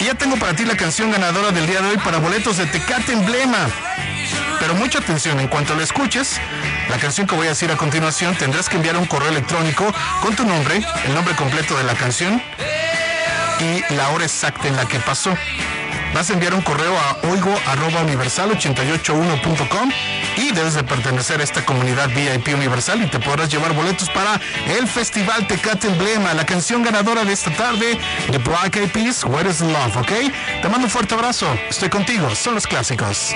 ya tengo para ti la canción ganadora del día de hoy para boletos de Tecate Emblema. Pero mucha atención, en cuanto la escuches, la canción que voy a decir a continuación, tendrás que enviar un correo electrónico con tu nombre, el nombre completo de la canción y la hora exacta en la que pasó. Vas a enviar un correo a oigo@universal881.com y debes de pertenecer a esta comunidad VIP Universal y te podrás llevar boletos para el Festival Tecate Emblema, la canción ganadora de esta tarde de Black Eyed Peas, Where is Love, ¿ok? Te mando un fuerte abrazo, estoy contigo, son los clásicos.